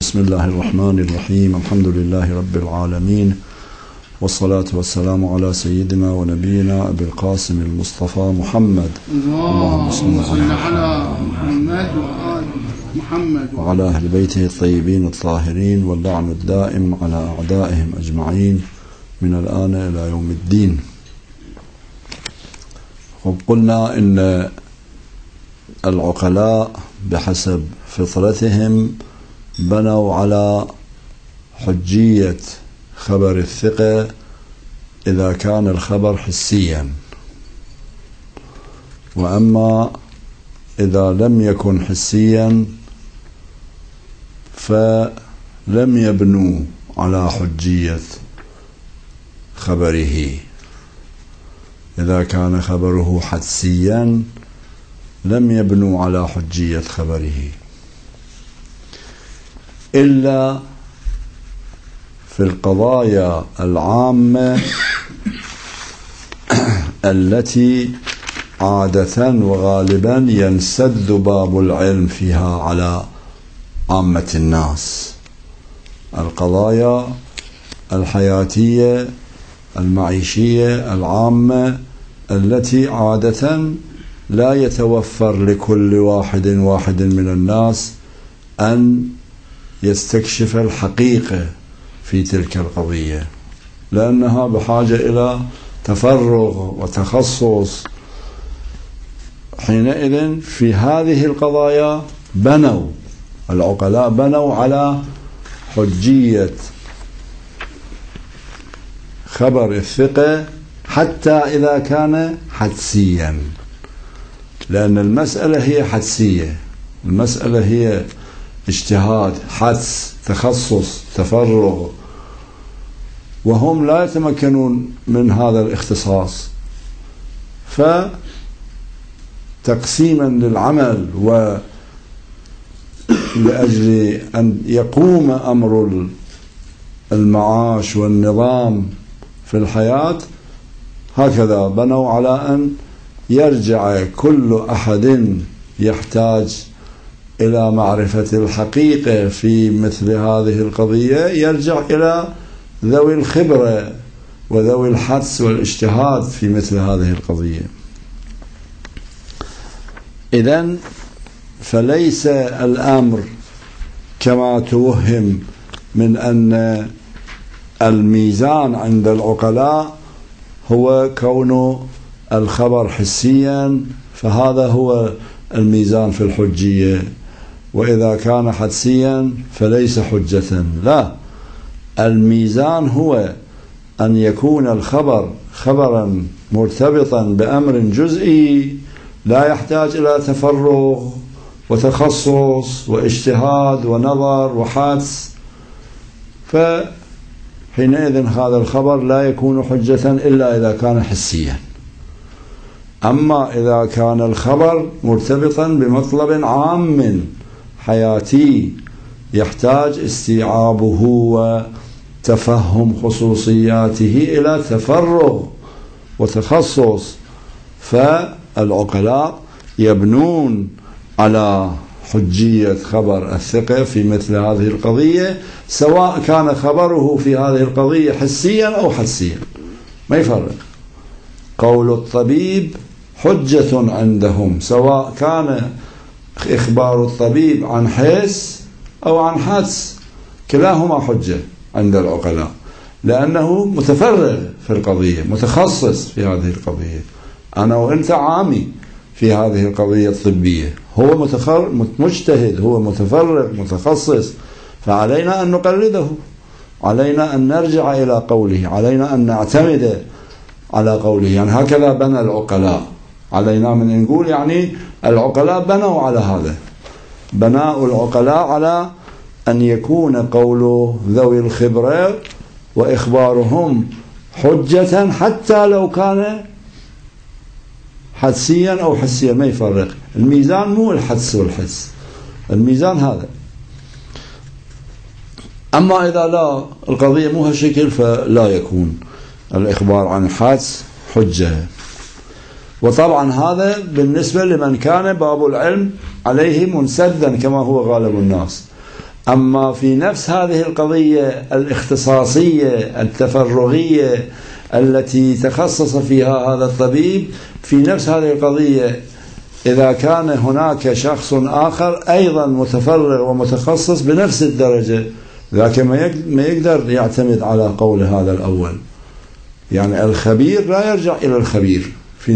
بسم الله الرحمن الرحيم. الحمد لله رب العالمين، والصلاة والسلام على سيدنا ونبينا أبي القاسم المصطفى محمد، اللهم صل على محمد وآل محمد وعلى أهل بيته الطيبين الطاهرين، واللعن الدائم على أعدائهم أجمعين من الآن إلى يوم الدين. قلنا إن العقلاء بحسب فطرتهم بنوا على حجية خبر الثقة إذا كان الخبر حسيا، وأما إذا لم يكن حسيا فلم يبنوا على حجية خبره. إذا كان خبره حدسيا لم يبنوا على حجية خبره، إلا في القضايا العامة التي عادة وغالبا ينسد باب العلم فيها على عامة الناس، القضايا الحياتية المعيشية العامة التي عادة لا يتوفر لكل واحد من الناس أن يستكشف الحقيقة في تلك القضية، لأنها بحاجة إلى تفرغ وتخصص. حينئذ في هذه القضايا العقلاء بنوا على حجية خبر الثقة حتى إذا كان حدسيا، لأن المسألة هي حدسية، المسألة هي اجتهاد، حدس، تخصص، تفرغ، وهم لا يتمكنون من هذا الاختصاص. فتقسيما للعمل ولأجل أن يقوم أمر المعاش والنظام في الحياة، هكذا بنوا على أن يرجع كل أحد يحتاج إلى معرفة الحقيقة في مثل هذه القضية يرجع إلى ذوي الخبرة وذوي الحدس والاجتهاد في مثل هذه القضية. إذن فليس الأمر كما توهم من أن الميزان عند العقلاء هو كون الخبر حسيا فهذا هو الميزان في الحجية، وإذا كان حدسيا فليس حجة. لا، الميزان هو أن يكون الخبر خبرا مرتبطا بأمر جزئي لا يحتاج إلى تفرغ وتخصص واجتهاد ونظر وحدس، فحينئذ هذا الخبر لا يكون حجة إلا إذا كان حسيا. أما إذا كان الخبر مرتبطا بمطلب عام حياتي يحتاج استيعابه وتفهم خصوصياته إلى تفرغ وتخصص، فالعقلاء يبنون على حجية خبر الثقة في مثل هذه القضية، سواء كان خبره في هذه القضية حسيا أو حدسيا، ما يفرق. قول الطبيب حجة عندهم، سواء كان إخبار الطبيب عن حس أو عن حدس، كلاهما حجة عند العقلاء، لأنه متفرغ في القضية، متخصص في هذه القضية. أنا وأنت عامي في هذه القضية الطبية، هو مجتهد، هو متفرغ متخصص، فعلينا أن نقلده، علينا أن نرجع إلى قوله، علينا أن نعتمد على قوله. يعني هكذا بنى العقلاء، علينا من نقول يعني العقلاء بنوا على هذا، بناء العقلاء على أن يكون قول ذوي الخبرة وإخبارهم حجة حتى لو كان حدسيا أو حسيا، ما يفرق. الميزان مو الحدس والحس، الميزان هذا. أما إذا لا القضية مو هالشكل فلا يكون الإخبار عن حدس حجة. وطبعا هذا بالنسبة لمن كان باب العلم عليه منسدا كما هو غالب الناس. أما في نفس هذه القضية الاختصاصية التفرغية التي تخصص فيها هذا الطبيب، في نفس هذه القضية إذا كان هناك شخص آخر أيضا متفرغ ومتخصص بنفس الدرجة، لكن ما يقدر يعتمد على قول هذا الأول. يعني الخبير لا يرجع إلى الخبير في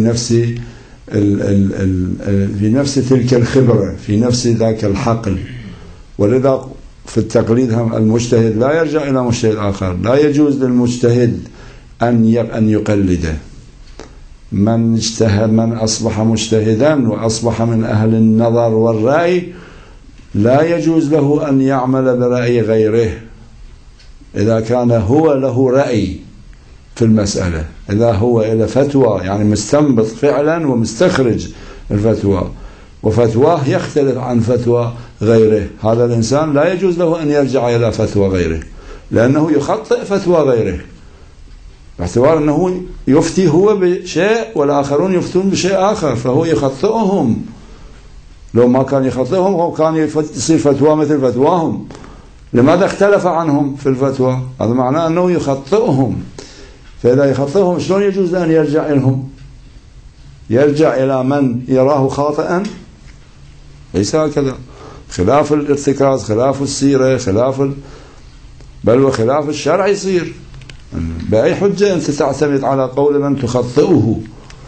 نفس تلك الخبرة، في نفس ذاك الحقل. ولذا في التقليد المجتهد لا يرجع إلى مجتهد آخر، لا يجوز للمجتهد أن يقلده. من اجتهد، من أصبح مجتهدا وأصبح من أهل النظر والرأي، لا يجوز له أن يعمل برأي غيره إذا كان هو له رأي في المسألة، إذا هو إلى فتوى يعني مستنبط فعلا ومستخرج الفتوى وفتواه يختلف عن فتوى غيره، هذا الإنسان لا يجوز له أن يرجع إلى فتوى غيره، لأنه يخطئ فتوى غيره باعتبار أنه يفتي هو بشيء والآخرون يفتون بشيء آخر، فهو يخطئهم. لو ما كان يخطئهم هو كان يصير فتوى مثل فتواهم. لماذا اختلف عنهم في الفتوى؟ هذا معناه أنه يخطئهم. فإذا يخطئهم شلون يجوز أن يرجع إلهم؟ يرجع إلى من يراه خاطئا؟ ليس هكذا. خلاف الارتكاز، خلاف السيرة، بل وخلاف الشرع يصير. بأي حجة أنت تعتمد على قول من تخطئه؟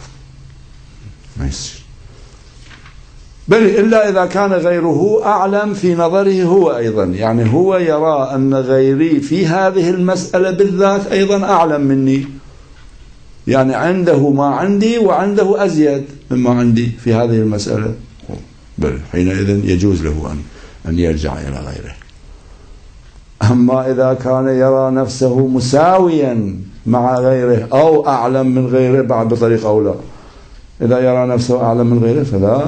ما يصير. بل إلا إذا كان غيره أعلم في نظره هو أيضا، يعني هو يرى أن غيري في هذه المسألة بالذات أيضا أعلم مني، يعني عنده ما عندي وعنده أزيد مما عندي في هذه المسألة، بل حينئذ يجوز له أن يرجع إلى غيره. أما إذا كان يرى نفسه مساويا مع غيره أو أعلم من غيره بعد بطريقة أولى، إذا يرى نفسه أعلم من غيره فلا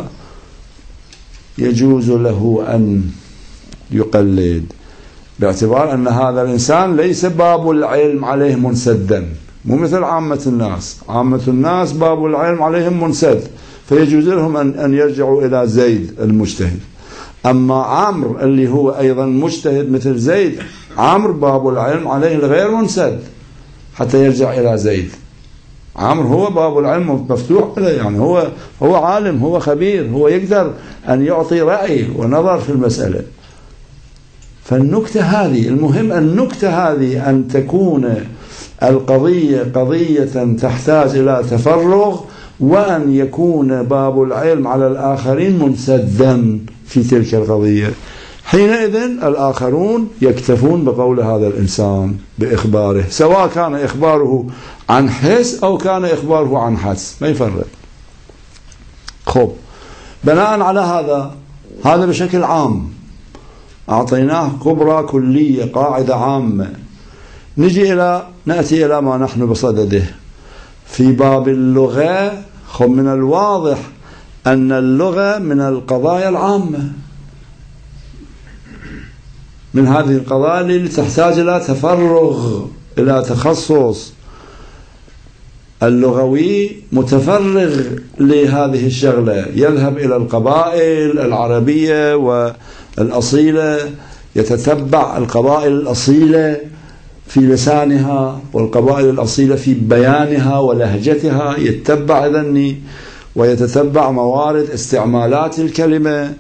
يجوز له أن يقلد، باعتبار أن هذا الإنسان ليس باب العلم عليه منسدا، مو مثل عامة الناس. عامة الناس باب العلم عليهم منسد، فيجوز لهم أن يرجعوا إلى زيد المجتهد. أما عمرو اللي هو أيضا مجتهد مثل زيد، عمرو باب العلم عليه الغير منسد حتى يرجع إلى زيد. عمرو هو باب العلم مفتوح له، يعني هو عالم، هو خبير، هو يقدر أن يعطي رأي ونظر في المسألة. فالنكتة هذه المهم، النكتة هذه أن تكون القضية قضية تحتاج إلى تفرغ، وأن يكون باب العلم على الآخرين منسدا في تلك القضية. حينئذ الآخرون يكتفون بقول هذا الإنسان بإخباره، سواء كان إخباره عن حس أو كان إخباره عن حس، ما يفرق. خب، بناء على هذا بشكل عام أعطيناه كبرى كلية، قاعدة عامة. نأتي إلى ما نحن بصدده في باب اللغة. خب، من الواضح أن اللغة من القضايا العامة، من هذه القضايا اللي تحتاج إلى تفرغ، إلى تخصص. اللغوي متفرغ لهذه الشغلة، يذهب إلى القبائل العربية والأصيلة، يتتبع القبائل الأصيلة في لسانها والقبائل الأصيلة في بيانها ولهجتها، يتبع إذن ويتتبع موارد استعمالات الكلمة،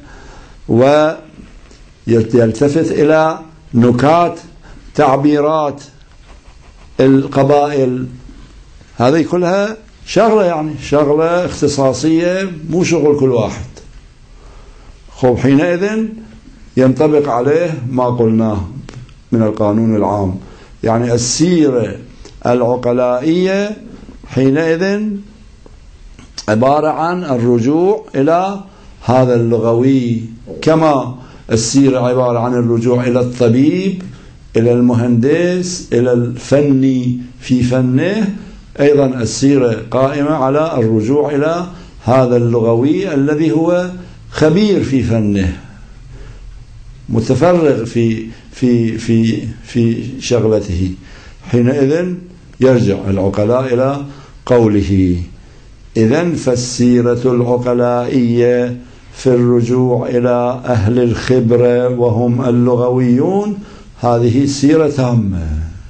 ويلتفت إلى نكات تعبيرات القبائل. هذه كلها شغلة، يعني شغلة اختصاصية، مو شغل كل واحد. خب، حينئذ ينطبق عليه ما قلناه من القانون العام، يعني السيرة العقلائية حينئذ عبارة عن الرجوع إلى هذا اللغوي، كما السيرة عبارة عن الرجوع إلى الطبيب، إلى المهندس، إلى الفني في فنه. أيضا السيرة قائمة على الرجوع إلى هذا اللغوي الذي هو خبير في فنه، متفرغ في شغلته. حينئذ يرجع العقلاء إلى قوله. إذن فالسيرة العقلائية في الرجوع إلى أهل الخبرة وهم اللغويون هذه سيرة تامة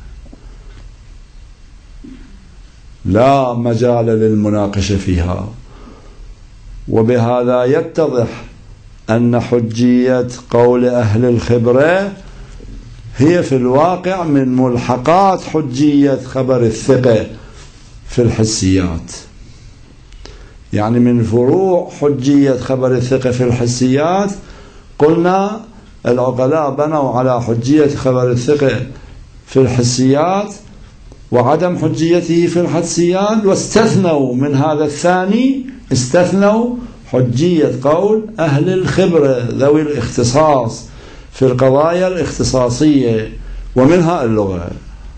لا مجال للمناقشة فيها. وبهذا يتضح أن حجية قول أهل الخبرة هي في الواقع من ملحقات حجية خبر الثقة في الحسيات، يعني من فروع حجية خبر الثقة في الحسيات. قلنا العقلاء بنوا على حجية خبر الثقة في الحسيات وعدم حجيته في الحدسيات، واستثنوا من هذا الثاني استثنوا حجية قول أهل الخبرة ذوي الاختصاص في القضايا الاختصاصية ومنها اللغة.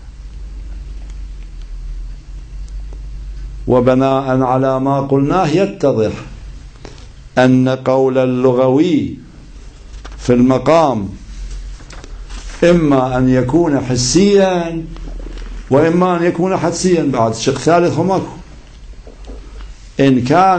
وبناء على ما قلناه يتضح أن قول اللغوي في المقام إما أن يكون حسيا وإما أن يكون حدسيا، بعد شق ثالث هماكو. إن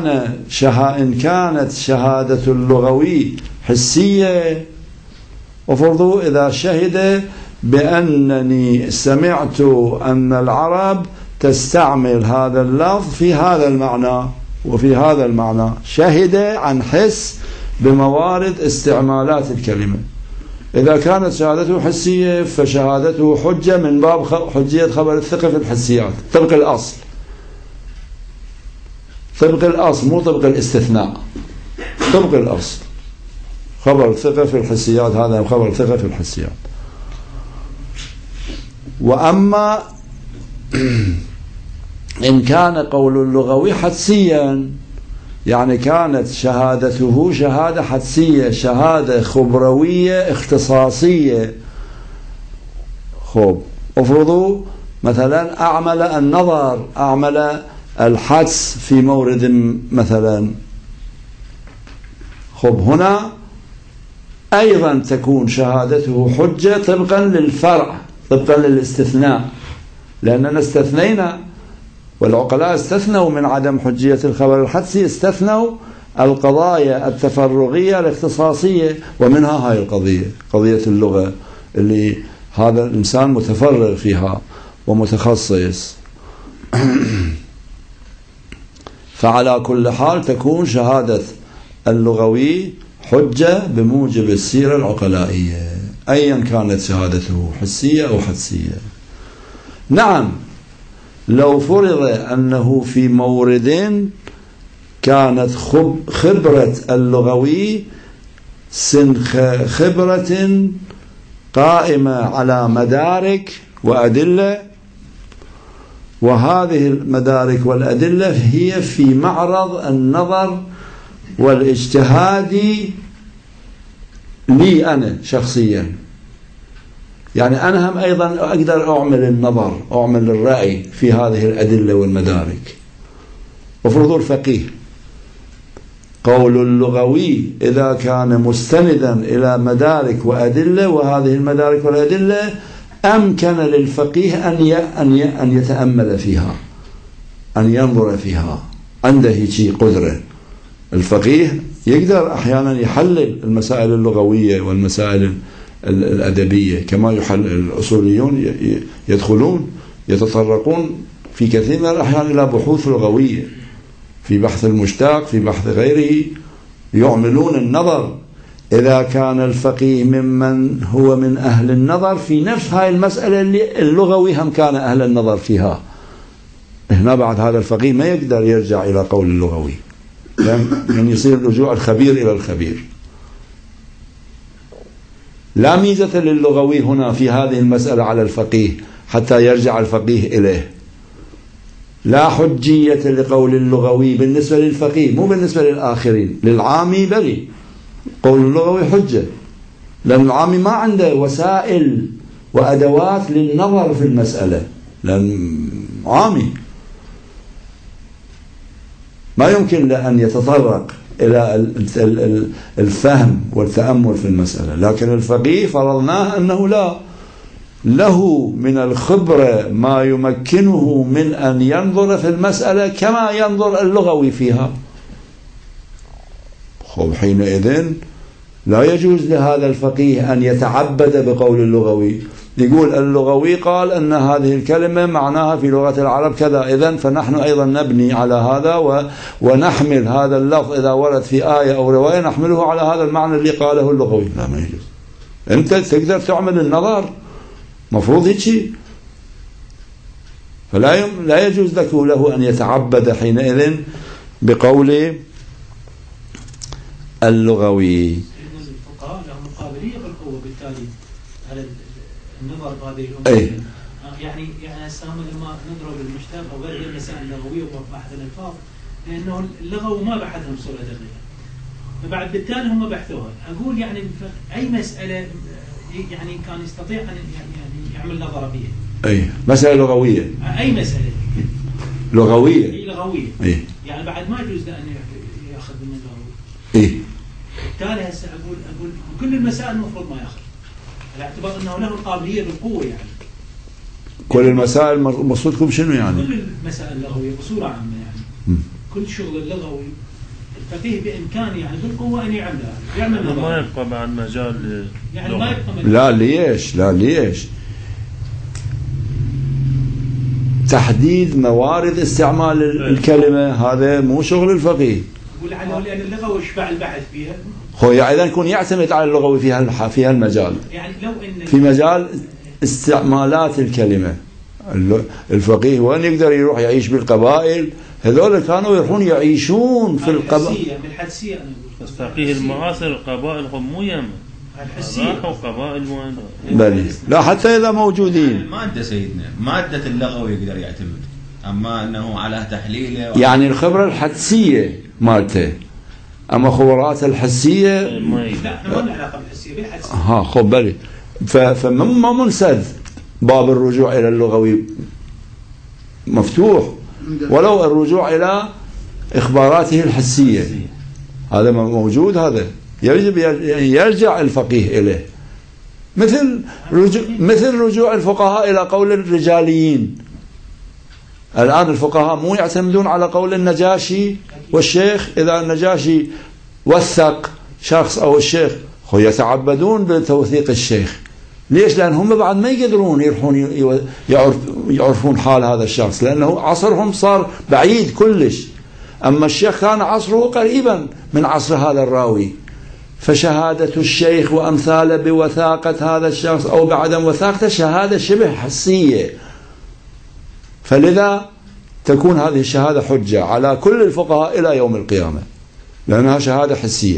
كانت شهادة اللغوي حسية، وفرضوا إذا شهد بأنني سمعت أن العرب تستعمل هذا اللفظ في هذا المعنى وفي هذا المعنى، شهد عن حس بموارد استعمالات الكلمة. إذا كانت شهادته حسية فشهادته حجة من باب حجية خبر الثقة في الحسيات، طبق الأصل، طبق الأصل مو طبق الاستثناء، طبق الأصل. خبر الثقة في الحسيات هذا خبر الثقة في الحسيات. وأما إن كان قول اللغوي حدسيا، يعني كانت شهادته شهادة حدسية، شهادة خبروية اختصاصية. خب افرضوا مثلا أعمل النظر، أعمل الحدس في مورد مثلا، خب هنا أيضا تكون شهادته حجة طبقا للفرع، طبقا للاستثناء، لأننا استثنينا والعقلاء استثنوا من عدم حجية الخبر الحدسي، استثنوا القضايا التفرغية الاختصاصية، ومنها هاي القضية، قضية اللغة اللي هذا الإنسان متفرغ فيها ومتخصص. فعلى كل حال تكون شهادة اللغوي حجة بموجب السيرة العقلائية أيا كانت شهادته حسية أو حدسية. نعم، لو فرض أنه في مورد كانت خبرة اللغوي خبرة قائمة على مدارك وأدلة، وهذه المدارك والأدلة هي في معرض النظر والاجتهاد لي أنا شخصيا، يعني أنا هم أيضا أقدر أعمل النظر، أعمل الرأي في هذه الأدلة والمدارك. وفرضوا الفقيه قول اللغوي إذا كان مستندا إلى مدارك وأدلة، وهذه المدارك والأدلة أمكن للفقيه أن يتأمل فيها، أن ينظر فيها، عنده شيء قدرة. الفقيه يقدر أحيانا يحلل المسائل اللغوية والمسائل الأدبية كما يحلل الأصوليون، يدخلون يتطرقون في كثير من الأحيان إلى بحوث لغوية في بحث المشتاق، في بحث غيره، يعملون النظر. إذا كان الفقيه ممن هو من أهل النظر في نفس هاي المسألة اللي اللغوي هم كان أهل النظر فيها، هنا بعد هذا الفقيه ما يقدر يرجع إلى قول اللغوي، يعني يصير رجوع الخبير إلى الخبير. لا ميزة للغوي هنا في هذه المسألة على الفقيه حتى يرجع الفقيه إليه، لا حجية لقول اللغوي بالنسبة للفقيه، مو بالنسبة للآخرين. للعامي بلي قول اللغوي حجة، لأن العامي ما عنده وسائل وأدوات للنظر في المسألة، لأن عامي ما يمكن له أن يتطرق إلى الفهم والتأمل في المسألة. لكن الفقيه فرضناه أنه لا، له من الخبرة ما يمكنه من أن ينظر في المسألة كما ينظر اللغوي فيها. خب حينئذ لا يجوز لهذا الفقيه أن يتعبد بقول اللغوي، يقول اللغوي قال أن هذه الكلمة معناها في لغة العرب كذا، إذن فنحن أيضا نبني على هذا ونحمل هذا اللفظ إذا ورد في آية أو رواية نحمله على هذا المعنى اللي قاله اللغوي. لا، ما يجوز. أنت تقدر تعمل النظر، مفروض هيك. فلا يجوز له أن يتعبد حينئذ بقول اللغوي. الفقهاء لهم قابلية بالقوة بالتالي على النظر بهذه الأمور. يعني هسه لما نضرب المشتق أو غير المسائل اللغوية وبحث الألفاظ، لأنه اللغو ما بحثهم بصورة دقيقة، فبعد بالتالي هم بحثوها. أقول يعني أي مسألة يعني كان يستطيع أن يعني يعمل نظر بها. أي مسألة لغوية. أي مسألة لغوية. أي لغوية. أي. يعني بعد ما يجوز له أن يأخذ من اللغوي. إيه. بالتالي هسه أقول كل المسائل المفروض ما يأخذ، على اعتبار أنه له القابلية بالقوة. يعني كل المسائل مقصودكم شنو يعني؟ كل المسائل اللغوية بصورة عامة يعني. كل شغل اللغوي الفقيه بإمكانه يعني بالقوة أن يعمل ما يبقى بعد مجال يعني ما يبقى مجال. لا ليش تحديد موارد استعمال الكلمة هذا مو شغل الفقيه. أقول عنه لأن اللغة يشبع البحث فيها. هو إذا يكون يعتمد على اللغوي فيها المجال. يعني لو إن في مجال استعمالات الكلمة الفقيه وين يقدر يروح يعيش بالقبائل، هذول كانوا يروحون يعيشون في القبائل. بالحدسية أنا بس فقيه المعاصر القبائل هم مو يمن الحسية قبائل وين. بلي لا حتى إذا موجودين. المادة سيدنا مادة اللغوي يقدر يعتمد، أما أنه على تحليله يعني الخبرة الحدسية مالته، أما خبرات الحسية لا ما لنا علاقة بالحسية بالحدسية. خب بلي. فما منسد باب الرجوع إلى اللغوي مفتوح، ولو الرجوع إلى إخباراته الحسية هذا موجود، هذا يجب يرجع الفقيه إليه، مثل رجوع الفقهاء إلى قول الرجاليين. الآن الفقهاء مو يعتمدون على قول النجاشي والشيخ، إذا النجاشي وثق شخص أو الشيخ يتعبدون بتوثيق الشيخ. ليش؟ لأن هم بعد ما يقدرون يروحون يعرفون حال هذا الشخص، لأنه عصرهم صار بعيد كلش، أما الشيخ كان عصره قريبا من عصر هذا الراوي، فشهادة الشيخ وأمثاله بوثاقة هذا الشخص أو بعدم وثاقته شهادة شبه حسية، فلذا تكون هذه الشهادة حجة على كل الفقهاء إلى يوم القيامة، لأنها شهادة حسية.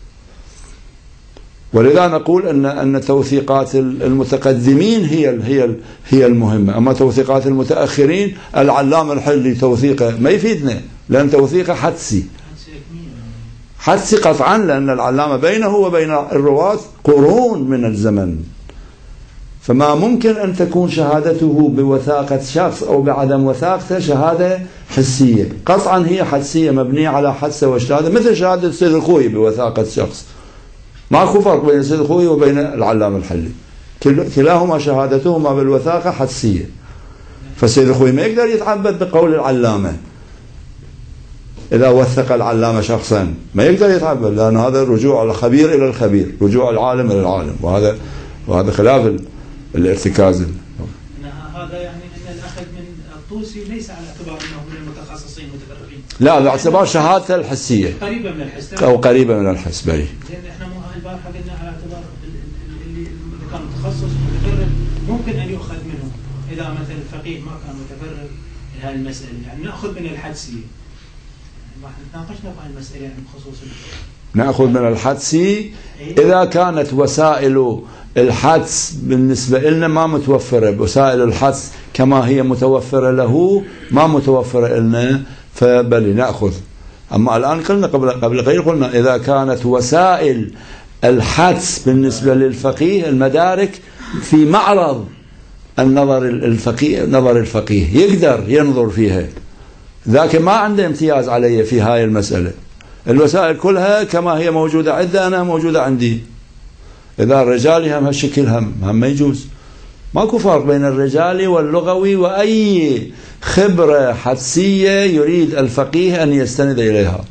ولذا نقول أن توثيقات المتقدمين هي المهمة، أما توثيقات المتأخرين العلامة الحلي توثيقه ما يفيدنا، لأن توثيقه حدسي قطعا، لأن العلامة بينه وبين الرواة قرون من الزمن، فما ممكن أن تكون شهادته بوثاقة شخص أو بعدم وثاقته شهادة حسية، قطعا هي حدسية مبنية على حدسة وشهادة، مثل شهادة السيد الخوي بوثاقة شخص، ماكو فرق بين السيد الخوي وبين العلامة الحلي، كلاهما شهادتهما بالوثاقة حدسية. فالسيد الخوي ما يقدر يتعبد بقول العلامة، إذا وثق العلامة شخصا ما يقدر يتعبد، لأن هذا رجوع الخبير إلى الخبير، رجوع العالم إلى العالم، وهذا خلاف الارتكاز. هذا يعني أن الأخذ من الطوسي ليس على اعتبار أنه من المتخصصين المتفرغين، لا، باعتبار شهادته الحسية قريبة من الحس أو قريبة من الحس. بلي لأن إحنا مو البارحة قلنا على اعتبار اللي كان متخصص متفرغ ممكن أن يؤخذ منه، إذا مثلا الفقيه ما كان متفرغ لهذه المسألة، يعني نأخذ من الحدسية. ما ناقشنا في المسألة يعني بخصوص نأخذ من الحدسي إذا كانت وسائل الحدس بالنسبة لنا ما متوفرة، وسائل الحدس كما هي متوفرة له ما متوفرة لنا، فبل نأخذ. أما الآن قلنا قبل قليل قلنا إذا كانت وسائل الحدس بالنسبة للفقيه المدارك في معرض النظر الفقيه يقدر ينظر فيها، ذاك ما عنده امتياز علي في هاي المسألة، الوسائل كلها كما هي موجودة عندي أنا موجودة عندي. إذا الرجالي هم هالشكل هم ما يجوز، ماكو فرق بين الرجالي واللغوي وأي خبرة حدسية يريد الفقيه أن يستند إليها،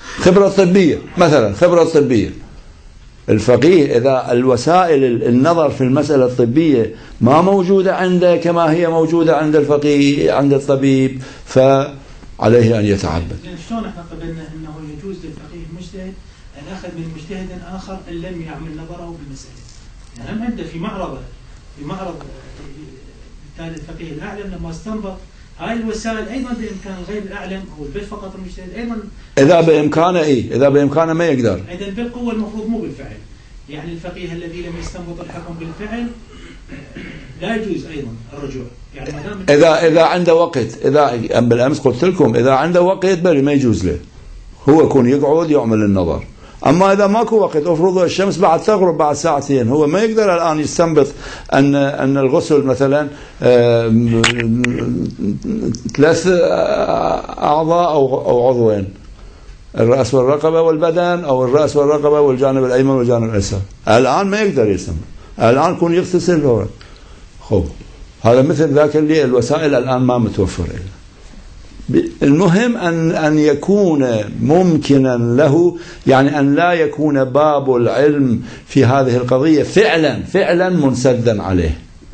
خبرة طبية مثلا، خبرة طبية. الفقيه إذا الوسائل النظر في المسألة الطبية ما موجودة عنده كما هي موجودة عند الفقيه عند الطبيب، فعليه أن يتعبد. شلون احنا قبلنا أنه يجوز للفقيه المجتهد أن أخذ من مجتهد آخر إن لم يعمل نظره بالمسألة؟ يعني هم عنده في معرض بالتالي الفقيه الأعلم لما استنبط هاي الوسائل أيضا بإمكان غير الأعلم أو البل فقط المجتهد أيضا إذا بإمكانه إذا بإمكانه ما يقدر. أيضا بالقوة المفروض مو بالفعل. يعني الفقيه الذي لم يستنبط الحكم بالفعل لا يجوز أيضا الرجوع. يعني إذا عنده وقت، إذا بالأمس قلت لكم إذا عنده وقت بل ما يجوز له، هو يكون يقعد يعمل النظر. أما إذا ماكو وقت، أفرضوا الشمس بعد تغرب بعد ساعتين، هو ما يقدر الآن يستنبط أن الغسل مثلا 3 أعضاء أو عضوين، الرأس والرقبة والبدن، أو الرأس والرقبة والجانب الأيمن والجانب الأيسر. الآن ما يقدر يستنبط، الآن يكون يغتسل فورا. خب هذا مثل ذاك اللي الوسائل الآن ما متوفرة. المهم أن يكون ممكنا له، يعني أن لا يكون باب العلم في هذه القضية فعلا منسدا عليه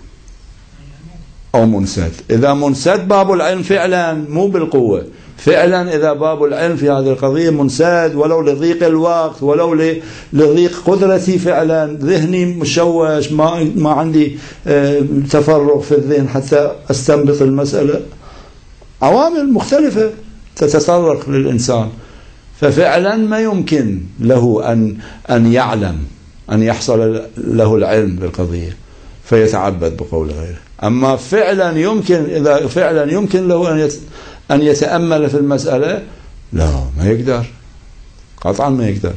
أو منسد. إذا منسد باب العلم فعلا مو بالقوة، فعلا إذا باب العلم في هذه القضية منسد ولو لضيق الوقت ولو لضيق قدرتي، فعلا ذهني مشوش، ما عندي تفرغ في الذهن حتى أستنبط المسألة، عوامل مختلفة تتطرق للإنسان، ففعلا ما يمكن له أن يعلم، أن يحصل له العلم بالقضية فيتعبد بقول غيره. أما فعلا يمكن، إذا فعلا يمكن له أن يتأمل في المسألة، لا ما يقدر، قطعا ما يقدر.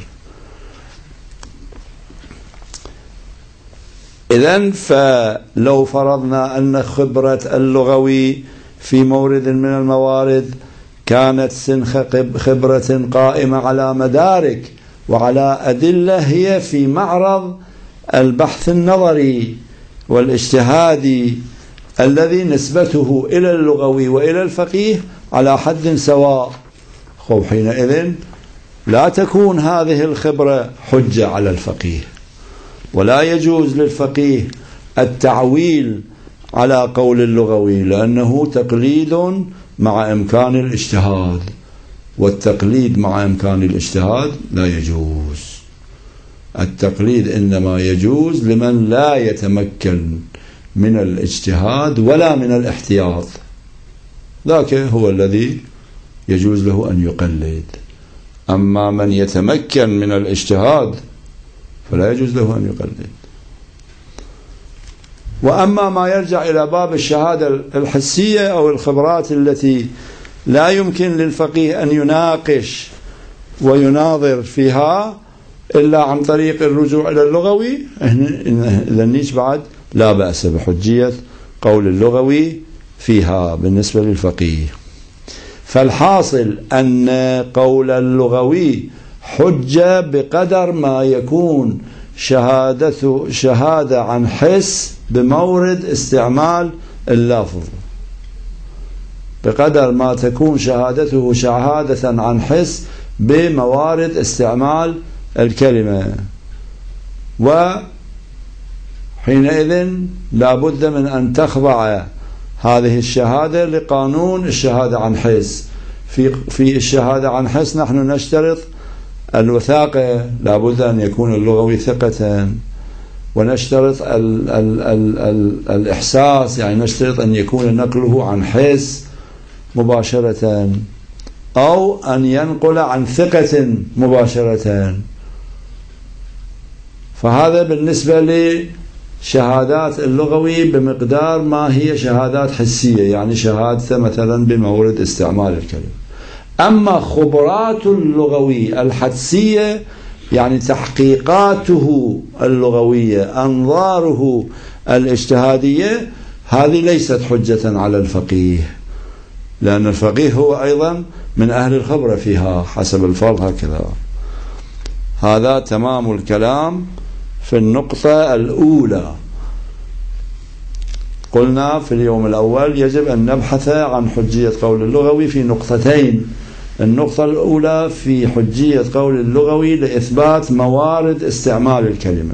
إذن فلو فرضنا أن خبرة اللغوي في مورد من الموارد كانت سنخ خبرة قائمة على مدارك وعلى أدلة هي في معرض البحث النظري والاجتهادي الذي نسبته إلى اللغوي وإلى الفقيه على حد سواء، خب حينئذ لا تكون هذه الخبرة حجة على الفقيه، ولا يجوز للفقيه التعويل على قول اللغوي، لأنه تقليد مع إمكان الاجتهاد، والتقليد مع إمكان الاجتهاد لا يجوز. التقليد إنما يجوز لمن لا يتمكن من الاجتهاد ولا من الاحتياط، ذاك هو الذي يجوز له أن يقلد. أما من يتمكن من الاجتهاد فلا يجوز له أن يقلد. وأما ما يرجع إلى باب الشهادة الحسية أو الخبرات التي لا يمكن للفقيه أن يناقش ويناظر فيها إلا عن طريق الرجوع إلى اللغوي، إذا نيش بعد لا بأس بحجية قول اللغوي فيها بالنسبة للفقيه. فالحاصل أن قول اللغوي حجة بقدر ما يكون شهادة عن حس بمورد استعمال اللفظ، بقدر ما تكون شهادته شهادة عن حس بموارد استعمال الكلمة. وحينئذ لا بد من أن تخضع هذه الشهادة لقانون الشهادة عن حس. في الشهادة عن حس نحن نشترط الوثاقة، لا بد أن يكون اللغوي ثقة، ونشترط الإحساس، يعني نشترط أن يكون نقله عن حس مباشرة أو أن ينقل عن ثقة مباشرة. فهذا بالنسبة لشهادات اللغوي بمقدار ما هي شهادات حسية، يعني شهادة مثلا بمورد استعمال الكلمة. أما خبرات اللغوي الحدسية يعني تحقيقاته اللغوية، أنظاره الاجتهادية، هذه ليست حجة على الفقيه، لأن الفقيه هو أيضا من أهل الخبرة فيها حسب الفرض. هكذا هذا تمام الكلام في النقطة الأولى. قلنا في اليوم الأول يجب أن نبحث عن حجية قول اللغوي في نقطتين. النقطة الأولى في حجية قول اللغوي لإثبات موارد استعمال الكلمة.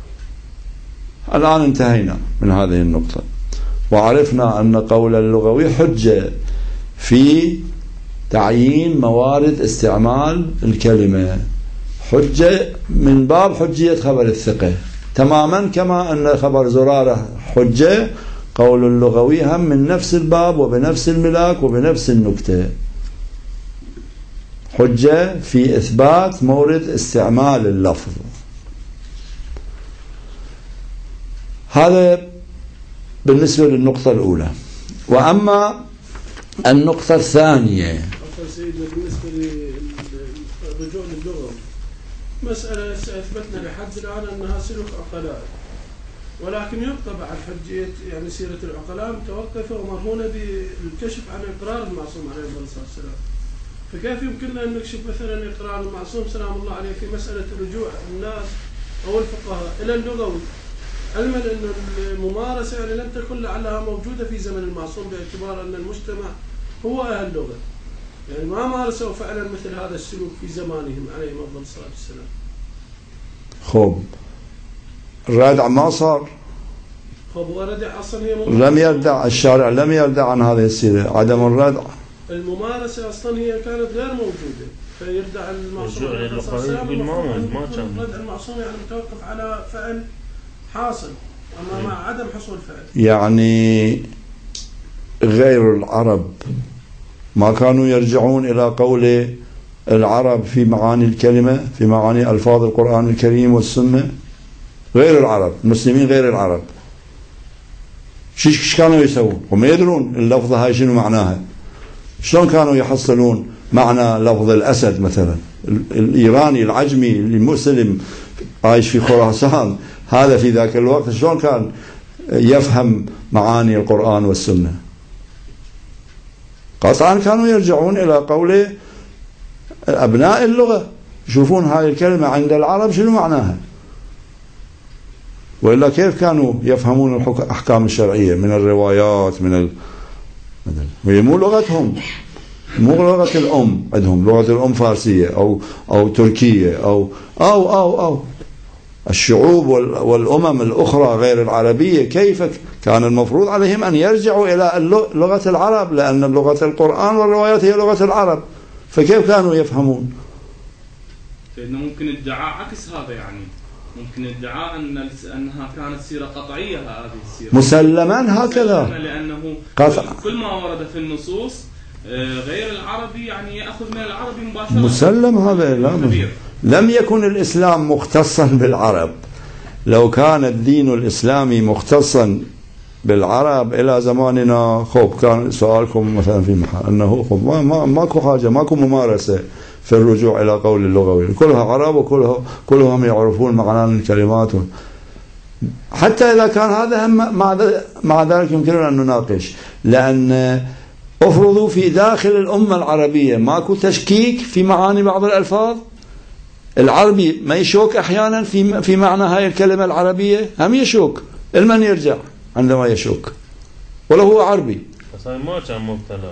الآن انتهينا من هذه النقطة وعرفنا أن قول اللغوي حجة في تعيين موارد استعمال الكلمة، حجة من باب حجية خبر الثقة تماما كما أن خبر زرارة حجة، قول اللغوي هم من نفس الباب وبنفس الملاك وبنفس النكتة، حجة في إثبات مورد استعمال اللفظ. هذا بالنسبة للنقطة الأولى. وأما النقطة الثانية سيدنا بالنسبة للرجوع للغة، مسألة أثبتنا لحد الآن أنها سلوك عقلاء، ولكن يبقى بعد حجية يعني سيرة العقلاء متوقفة ومرهونة بالكشف عن إقرار المعصوم عليه الصلاة والسلام. فكيف يمكننا أن نكشف مثلا إقرار المعصوم سلام الله عليه في مسألة رجوع الناس أو الفقهاء إلى اللغوي، علما أن الممارسة يعني لم تكن لعلها موجودة في زمن المعصوم باعتبار أن المجتمع هو أهل اللغة، يعني ما مارسوا فعلا مثل هذا السلوك في زمانهم عليهم أفضل الصلاة والسلام. خب الردع ما صار، خب وردع أصلا هي لم يردع الشارع، لم يردع عن هذه السيرة، عدم الردع الممارسة أصلا هي كانت غير موجودة، فيردع المعصوم ردع المعصوم يعني متوقف على فعل حاصل أما مع عدم حصول فعل. يعني غير العرب ما كانوا يرجعون إلى قول العرب في معاني الكلمة، في معاني ألفاظ القرآن الكريم والسنة، غير العرب المسلمين غير العرب شيش كانوا يسوون؟ هم يدرون اللفظة هاي شنو معناها، شلون كانوا يحصلون معنى لفظ الأسد مثلا؟ الإيراني العجمي المسلم عايش في خراسان هذا في ذاك الوقت شلون كان يفهم معاني القرآن والسنة؟ قطعا كانوا يرجعون إلى قول أبناء اللغة، يشوفون هذه الكلمة عند العرب شنو معناها، وإلا كيف كانوا يفهمون الأحكام الشرعية من الروايات من وهي مو لغتهم، مو لغة الأم عندهم، لغة الأم فارسية أو تركية أو الشعوب والأمم الأخرى غير العربية كيف كان المفروض عليهم أن يرجعوا إلى لغة العرب، لأن لغة القرآن والروايات هي لغة العرب، فكيف كانوا يفهمون؟ لأنه ممكن ادعاء عكس هذا، يعني ممكن ادعاء أنها كانت سيرة قطعية هذه السيرة مسلما هكذا، لأنه كل ما ورد في النصوص غير العربي يعني يأخذ من العربي مباشرة، مسلم هذا. لم يكن الإسلام مختصا بالعرب، لو كان الدين الإسلامي مختصا بالعرب إلى زماننا خب كان سؤالكم مثلا في محل أنه خب ماكو حاجة، ماكو ممارسة في الرجوع إلى قول اللغوي، كلها عرب وكلهم يعرفون معنى الكلمات، حتى إذا كان هذا مع ذلك يمكننا أن نناقش، لأن أفرضوا في داخل الأمة العربية ماكو تشكيك في معاني بعض الألفاظ، العربي ما يشوك أحيانا في معنى هاي الكلمة العربية، هم يشوك، المن يرجع عندما يشوك ولا هو عربي. ما كان مبتلى،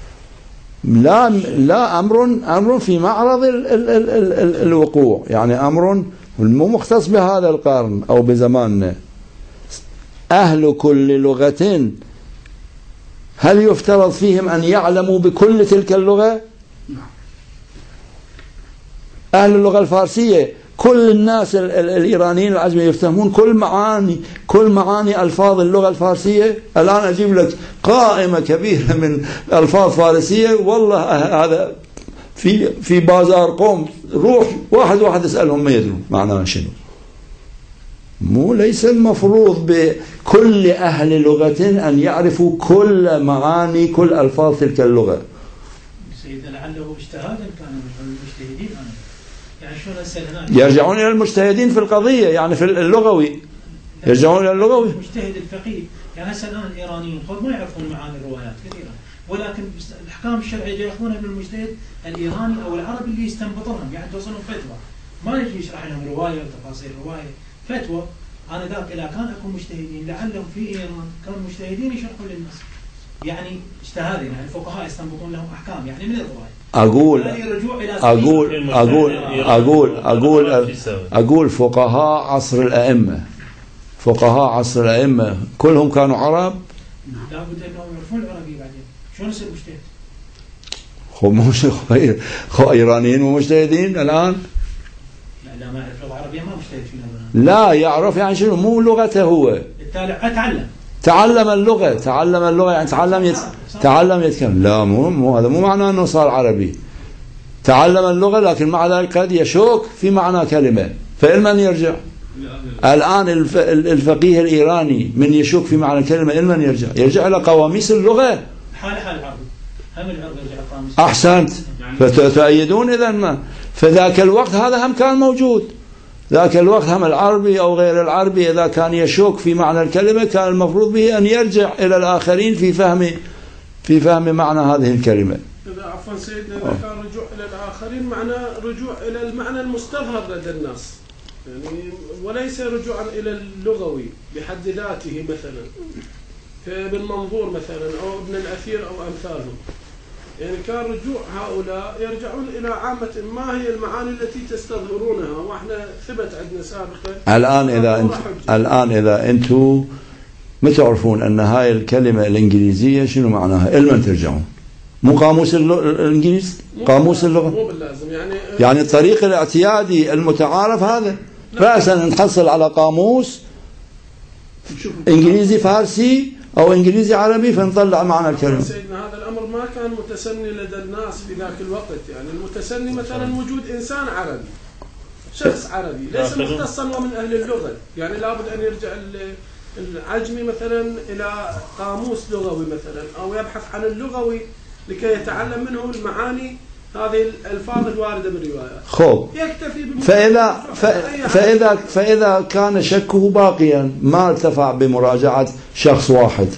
لا أمر في معرض الوقوع، يعني أمر مو مختص بهذا القرن أو بزماننا. أهل كل لغة هل يفترض فيهم أن يعلموا بكل تلك اللغة؟ أهل اللغة الفارسية كل الناس الإيرانيين العجمي يفهمون كل معاني ألفاظ اللغة الفارسية. الآن أجيب لك قائمة كبيرة من ألفاظ فارسية، والله هذا في بازار قوم روح واحد اسألهم ما يدرون معناها شنو. ليس المفروض بكل أهل لغة أن يعرفوا كل معاني كل ألفاظ تلك اللغة. سيدنا لعله اجتهادا كانوا المجتهدين يعني شو نسأل يرجعون إلى المجتهدين في القضية، يعني في اللغوي يرجعون إلى اللغوي. المجتهد الفقيه يعني هسه الآن الإيرانيين ما يعرفون معاني الروايات كثيرة، ولكن الأحكام الشرعية يأخذونها من المجتهد الإيراني أو العربي اللي يستنبطونهم، يعني توصلهم فتوى، ما يجي يشرح لهم رواية وتفاصيل رواية، فتوى. أنا ذاك إذا كان أكون مجتهدين لعلهم في إيران كانوا مجتهدين يشرحوا للناس، يعني اجتهادنا، يعني الفقهاء يستنبطون لهم أحكام يعني من الرواية. أقول فقهاء عصر الأئمة، فقهاء عصر الأئمة كلهم كانوا عرب؟ لابد أنهم يعرفون العربية بعدين، شلون يصير مجتهد؟ خو إيرانيين ومجتهدين الآن؟ لا ما يعرف لغة عربية ما مجتهد فيها. لا يعرف يعني شنو، مو لغته هو. تعلم اللغة يعني تعلم يتكلم. لا مو هذا مو معناه أنه صار عربي. تعلم اللغة لكن مع ذلك قد يشوك في معنى كلمة، فإلمن يرجع. الآن الفقيه الإيراني من يشوك في معنى كلمة إلمن يرجع إلى قواميس اللغة. حال العربي هم العرب يرجع قواميس. أحسنت، فتؤيدون إذن ما فذاك الوقت هذا هم كان موجود. ذاك الوقت هم العربي أو غير العربي إذا كان يشوك في معنى الكلمة كان المفروض به أن يرجع إلى الآخرين في فهم معنى هذه الكلمة. عفوا سيدنا، إذا كان رجوع إلى الآخرين معنى رجوع إلى المعنى المستظهر لدى الناس، يعني وليس رجوعا إلى اللغوي بحد ذاته، مثلا كابن منظور مثلا أو ابن الأثير أو أمثالهم. يعني كان رجوع هؤلاء يرجعون إلى عامة ما هي المعاني التي تستظهرونها، وإحنا ثبت عندنا سابقا. الآن إذا أنتم ما تعرفون أن هاي الكلمة الإنجليزية شنو معناها، إلمن ترجعون؟ مو قاموس الإنجليز، قاموس اللغة، مو باللازم يعني الطريق الاعتيادي المتعارف هذا. رأسا نحصل على قاموس إنجليزي فارسي أو إنجليزي عربي فنطلع معنى الكلمة. سيدنا هذا الأمر ما كان متسني لدى الناس في ذاك الوقت، يعني المتسني مثلا وجود إنسان عربي، شخص عربي ليس مختصا ومن أهل اللغة، يعني لابد أن يرجع العجمي مثلا إلى قاموس لغوي مثلا، أو يبحث عن اللغوي لكي يتعلم منه المعاني هذه الألفاظ الواردة بالروايات. خب فإذا كان شكه باقيا ما ارتفع بمراجعة شخص واحد،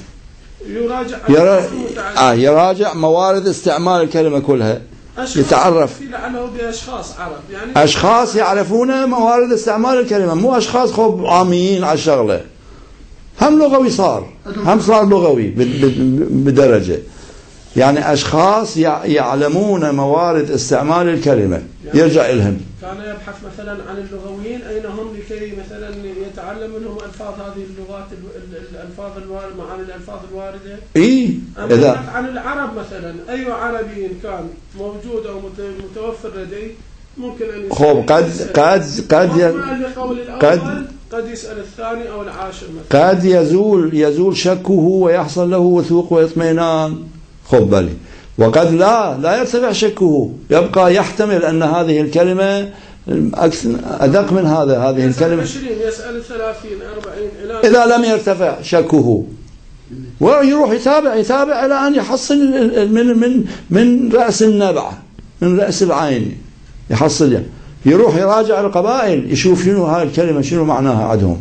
يراجع موارد استعمال الكلمة كلها، يتعرف لعله بأشخاص عرب، يعني أشخاص يعرفون موارد استعمال الكلمة، مو أشخاص خب عاميين على الشغلة. هم لغوي صار لغوي بدرجة، يعني أشخاص يعلمون موارد استعمال الكلمة يرجع إلهم. كان يبحث مثلا عن اللغويين أين هم لكي مثلا يتعلم منهم ألفاظ هذه اللغات، الألفاظ معاني الألفاظ الواردة. إذا عن العرب مثلا أي عربي كان موجود أو متوفر لديه ممكن أن قد يسأل الثاني أو العاشر مثلا. قد يزول شكه ويحصل له وثوق واطمئنان. خب بالي، وقد لا يرتفع شكه، يبقى يحتمل أن هذه الكلمة أدق من هذه الكلمة. 20 يسأل 30 40 إذا لم يرتفع شكه ويروح يتابع إلى أن يحصل من رأس النبع، من رأس العين يحصل، يروح يراجع القبائل يشوف شنو هاي الكلمة شنو معناها عندهم،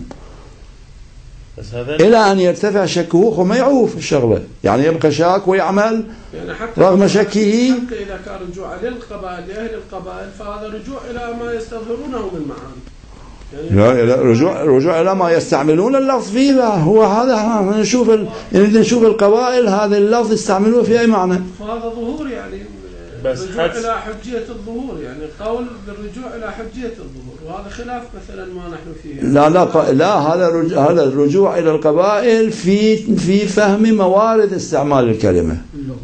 إلى أن يرتفع شكه وما يعوف الشغلة، يعني يبقى شاك ويعمل يعني حتى رغم شكه. حتى إذا كان رجوع للقبائل لأهل القبائل فهذا رجوع إلى ما يستظهرونه من معاني، يعني رجوع إلى ما يستعملون اللفظ فيه. هو هذا نشوف القبائل هذا اللفظ يستعملوه في أي معنى. فهذا ظهور يعني رجوع إلى حجية الظهور، يعني قول بالرجوع إلى حجية الظهور، وهذا خلاف مثلا ما نحن فيه. لا هذا الرجوع إلى القبائل في فهم موارد استعمال الكلمة.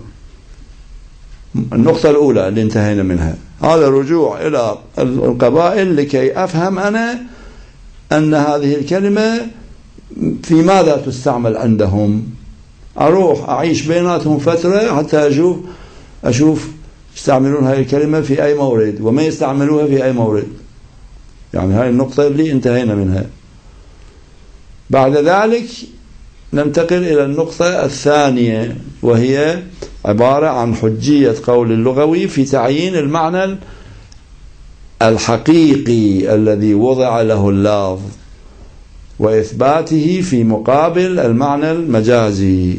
النقطة الأولى اللي انتهينا منها هذا الرجوع إلى القبائل لكي أفهم أنا أن هذه الكلمة في ماذا تستعمل عندهم، أروح أعيش بيناتهم فترة حتى أشوف يستعملون هذه الكلمة في أي مورد وما يستعملوها في أي مورد. يعني هاي النقطة اللي انتهينا منها. بعد ذلك ننتقل إلى النقطة الثانية، وهي عبارة عن حجية قول اللغوي في تعيين المعنى الحقيقي الذي وضع له اللفظ وإثباته في مقابل المعنى المجازي.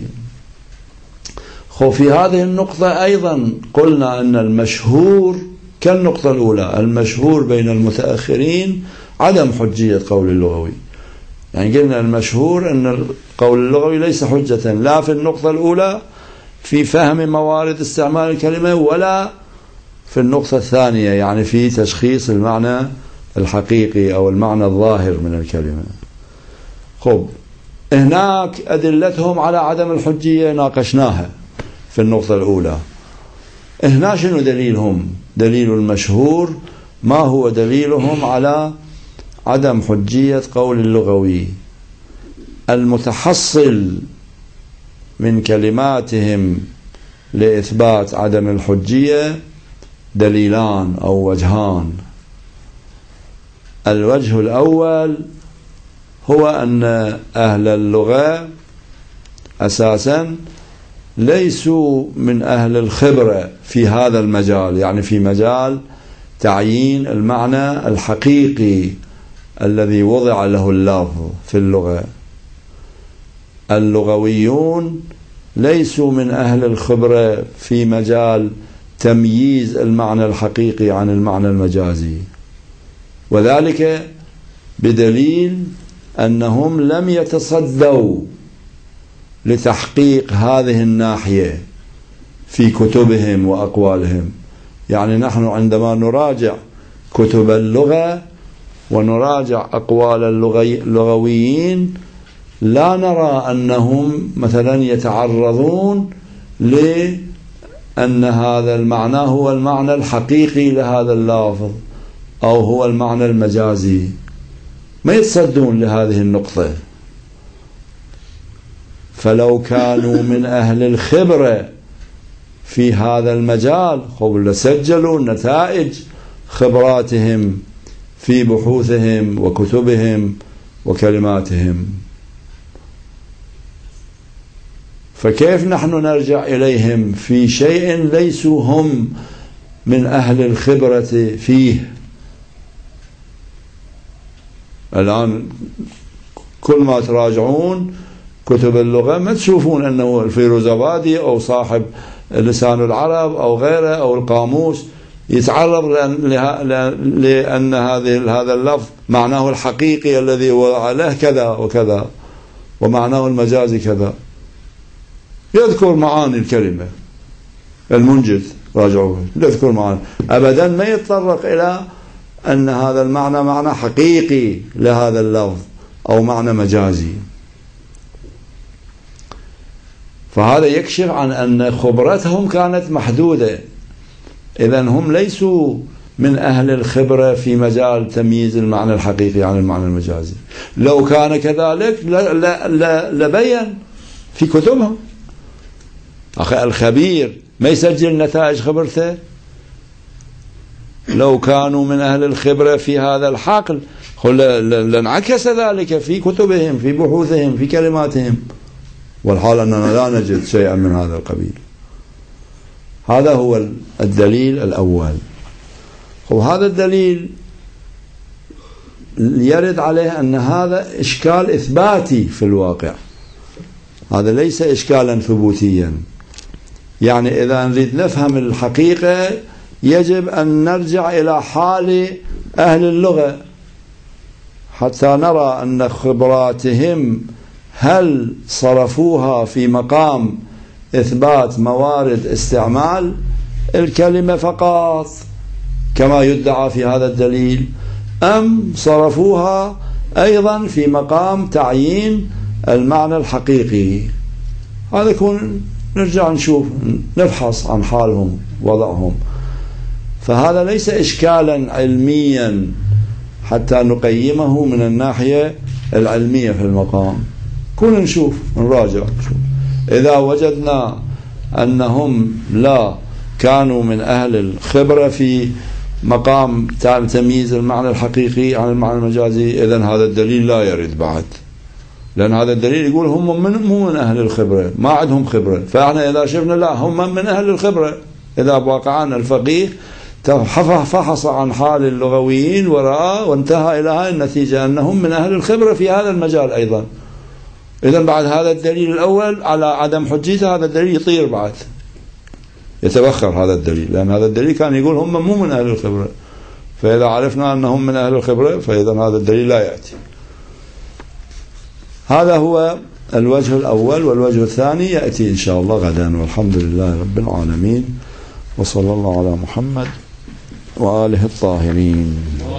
في هذه النقطة أيضا قلنا أن المشهور كالنقطة الأولى، المشهور بين المتأخرين عدم حجية قول اللغوي. يعني قلنا المشهور أن القول اللغوي ليس حجة لا في النقطة الأولى في فهم موارد استعمال الكلمة ولا في النقطة الثانية، يعني في تشخيص المعنى الحقيقي أو المعنى الظاهر من الكلمة. خب، هناك أدلتهم على عدم الحجية ناقشناها في النقطة الأولى. هنا شنو دليلهم؟ دليل المشهور ما هو دليلهم على عدم حجية قول اللغوي؟ المتحصل من كلماتهم لإثبات عدم الحجية دليلان أو وجهان. الوجه الأول هو أن أهل اللغة أساسا ليسوا من أهل الخبرة في هذا المجال، يعني في مجال تعيين المعنى الحقيقي الذي وضع له اللفظ في اللغة. اللغويون ليسوا من أهل الخبرة في مجال تمييز المعنى الحقيقي عن المعنى المجازي، وذلك بدليل أنهم لم يتصدوا لتحقيق هذه الناحية في كتبهم وأقوالهم. يعني نحن عندما نراجع كتب اللغة ونراجع أقوال اللغويين لا نرى أنهم مثلا يتعرضون لأن هذا المعنى هو المعنى الحقيقي لهذا اللفظ أو هو المعنى المجازي، ما يتصدون لهذه النقطة. فلو كانوا من أهل الخبرة في هذا المجال لسجلوا نتائج خبراتهم في بحوثهم وكتبهم وكلماتهم. فكيف نحن نرجع إليهم في شيء ليسوا هم من أهل الخبرة فيه؟ الآن كل ما تراجعون كتب اللغة ما تشوفون أنه الفيروزابادي أو صاحب لسان العرب أو غيره أو القاموس يتعرض لأن هذا اللفظ معناه الحقيقي الذي وضع له كذا وكذا ومعناه المجازي كذا. يذكر معاني الكلمة المنجد، راجعوه، يذكر معاني، أبدا ما يتطرق إلى أن هذا المعنى معنى حقيقي لهذا اللفظ أو معنى مجازي. فهذا يكشف عن أن خبرتهم كانت محدودة. إذن هم ليسوا من أهل الخبرة في مجال تمييز المعنى الحقيقي عن المعنى المجازي. لو كان كذلك لبين في كتبهم. أخي الخبير ما يسجل نتائج خبرته؟ لو كانوا من أهل الخبرة في هذا الحقل لانعكس ذلك في كتبهم في بحوثهم في كلماتهم، والحال أننا لا نجد شيئا من هذا القبيل. هذا هو الدليل الأول. وهذا الدليل يرد عليه أن هذا إشكال إثباتي في الواقع، هذا ليس إشكالا ثبوتيا. يعني إذا نريد نفهم الحقيقة يجب أن نرجع إلى حال أهل اللغة حتى نرى أن خبراتهم هل صرفوها في مقام إثبات موارد استعمال الكلمة فقط كما يدعى في هذا الدليل، أم صرفوها أيضا في مقام تعيين المعنى الحقيقي. هذا يكون نرجع نشوف نبحث عن حالهم وضعهم. فهذا ليس إشكالا علميا حتى نقيمه من الناحية العلمية في المقام. كنا نشوف نراجع نشوف. إذا وجدنا أنهم لا كانوا من أهل الخبرة في مقام تمييز المعنى الحقيقي عن المعنى المجازي، إذن هذا الدليل لا يرد بعد، لأن هذا الدليل يقول هم مو من أهل الخبرة، ما عندهم خبرة. فإحنا إذا شفنا لا هم من أهل الخبرة، إذا واقعنا الفقيه فحص عن حال اللغويين ورأى وانتهى إلى هذه النتيجة أنهم من أهل الخبرة في هذا المجال أيضا. إذن بعد هذا الدليل الأول على عدم حجيته، هذا الدليل يطير بعد، يتبخر هذا الدليل، لأن هذا الدليل كان يقول هم مو من أهل الخبرة. فإذا عرفنا أنهم من أهل الخبرة فإذا هذا الدليل لا يأتي. هذا هو الوجه الأول والوجه الثاني يأتي إن شاء الله غدا، والحمد لله رب العالمين، وصلى الله على محمد وآله الطاهرين.